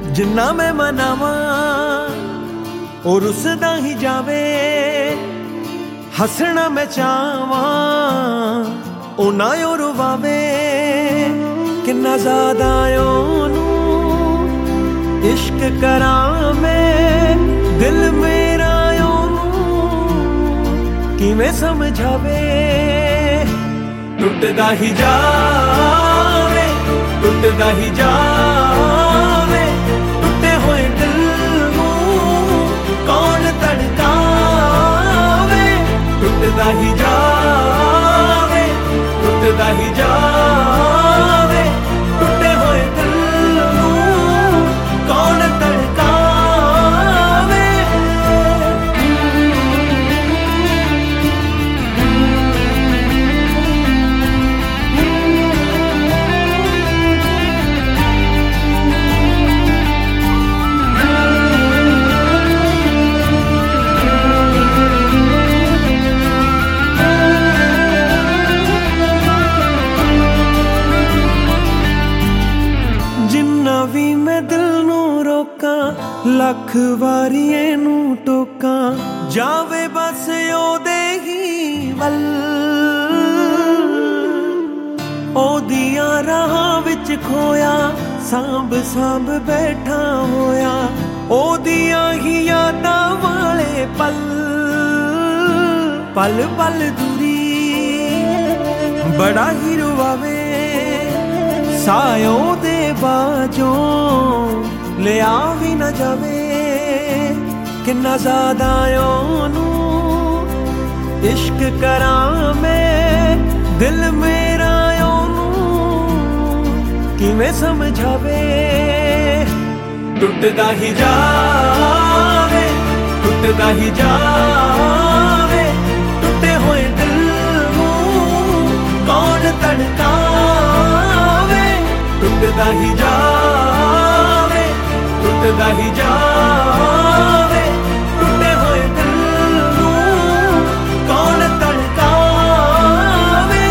जिन्ना मैं मनावा ओ रुसदा ही जावे, हसना मैं चाहवा ओ ना ओ रुवावे। किन्ना ज़्यादा ओनू इश्क करा मैं, दिल मेरा ओनू किवें समझावे। टुटदा ही जावे, टुटदा ही जावे, टुटे होए दिल नूं कौन तड़कावे। टुटदा ही जावे, टुटदा ही जावे, टुटे होए दिल नूं कौन तड़कावे। जिन्ना भी मैं दिल नूं रोका, लख वारी एनूं टोका, जावे बस ओदे ही वल। ओदियां राहां विच खोया, सांभ सांभ बैठा होया, ओदियां ही यादां वाले पल। पल पल दूरी बड़ा ही रुवावे, सायों दे बाजों लिया भी न जावे। किन्ना ज़्यादा ओनू इश्क करा मैं, दिल मेरा ओनू किवें समझावे। टुटदा ही जावे, टुटदा ही जावे, टुटे होए दिल नूं कौन तड़कावे। टुटदा ही जावे, टुटदा ही जावे, टुटे होए दिल नूं कौन तड़कावे।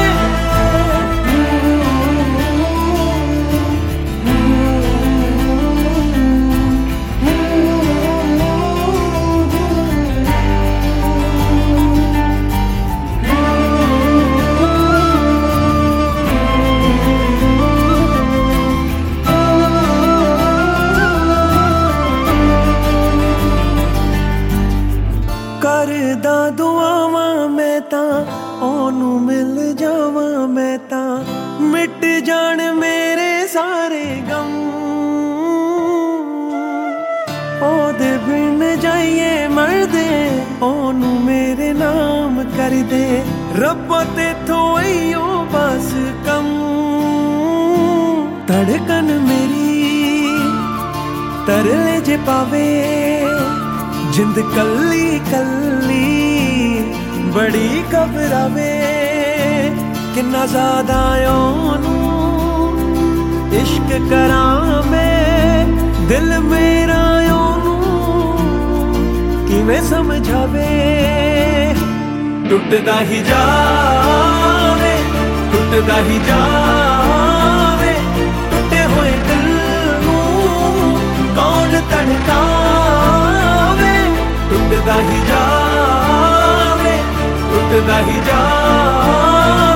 करदा दुआवां मैं तां ओनू मिल जावां मैं तां, मिट जाण मेरे सारे गम। ओदे बिन जाइए मरदे, ओनू मेरे नाम कर दे। रब्बा तेथों इयो बस कम। धड़कन मेरी तरले जे पावे, जिंद कल्ली कल्ली बड़ी घबरावे। किन्ना ज़्यादा ओनू इश्क करा मैं, दिल मेरा ओनू किवें समझावे। टुटदा ही जावे, टुटदा ही जावे, टुटे होए दिल नूं कौन तड़कावे। टुटदा ही जावे, टुटदा ही जावे।